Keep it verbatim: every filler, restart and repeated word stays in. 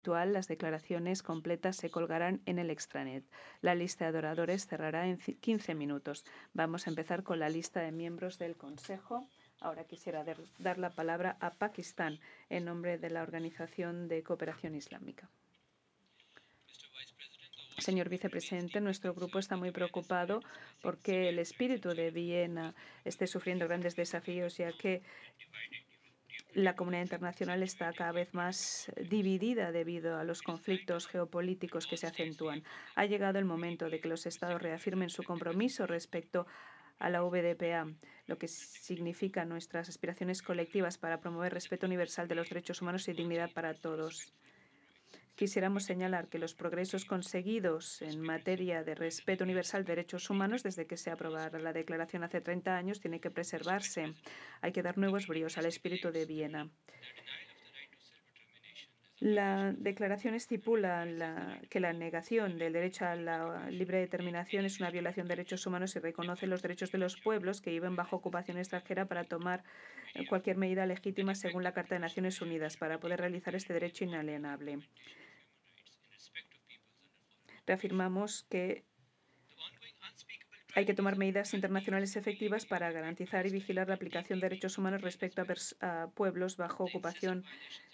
Actual, las declaraciones completas se colgarán en el extranet. La lista de oradores cerrará en quince minutos. Vamos a empezar con la lista de miembros del Consejo. Ahora quisiera dar la palabra a Pakistán en nombre de la Organización de Cooperación Islámica. Señor vicepresidente, nuestro grupo está muy preocupado porque el espíritu de Viena esté sufriendo grandes desafíos, ya que la comunidad internacional está cada vez más dividida debido a los conflictos geopolíticos que se acentúan. Ha llegado el momento de que los Estados reafirmen su compromiso respecto a la V D P A, lo que significa nuestras aspiraciones colectivas para promover respeto universal de los derechos humanos y dignidad para todos. Quisiéramos señalar que los progresos conseguidos en materia de respeto universal de derechos humanos desde que se aprobara la Declaración hace treinta años tienen que preservarse. Hay que dar nuevos bríos al espíritu de Viena. La Declaración estipula la, que la negación del derecho a la libre determinación es una violación de derechos humanos y reconoce los derechos de los pueblos que viven bajo ocupación extranjera para tomar cualquier medida legítima según la Carta de Naciones Unidas para poder realizar este derecho inalienable. Reafirmamos que hay que tomar medidas internacionales efectivas para garantizar y vigilar la aplicación de derechos humanos respecto a, a pueblos bajo ocupación